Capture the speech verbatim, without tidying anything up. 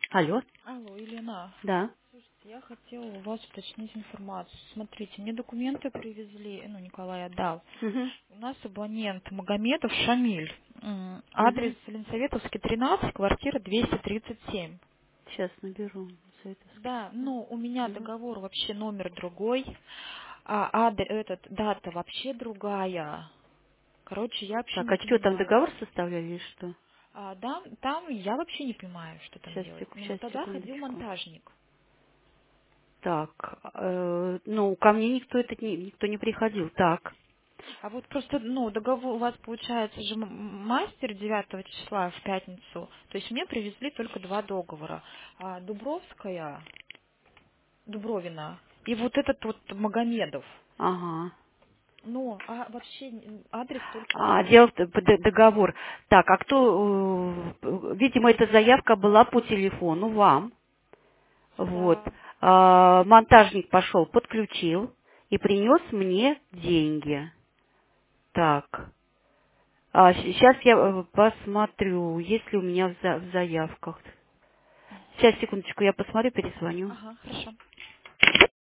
Алло. Алло, Елена. Да. Слушайте, я хотела у вас уточнить информацию. Смотрите, мне документы привезли, ну, Николай отдал. Угу. У нас абонент Магомедов Шамиль. М, Адрес Угу. Ленсоветовский, тринадцать, квартира двести тридцать семь. Сейчас наберу. Советовский. Да, ну, у меня Угу. договор вообще номер другой, а ад- этот, дата вообще другая. Короче, я вообще Так, не а что, там понимаю. договор составляли или что? А, да, там я вообще не понимаю, что там Сейчас, делать. сек- Ну, сейчас, тогда ходил секундочку. монтажник. Так, э, ну, ко мне никто это не, никто не приходил. Так. А вот просто, ну, договор у вас получается же м- мастер девятого числа в пятницу. То есть мне привезли только два договора. А Дубровская, Дубровина и вот этот вот Магомедов. Ага. Ну, а вообще м, адрес только А, один. дело в том, д- договор. Так, а кто, э, видимо, эта заявка была по телефону вам. Вот. Да. А, монтажник пошел, подключил и принес мне деньги. Так. А, сейчас я э, посмотрю, есть ли у меня в, за- в заявках. Сейчас, секундочку, я посмотрю, перезвоню. Ага, хорошо.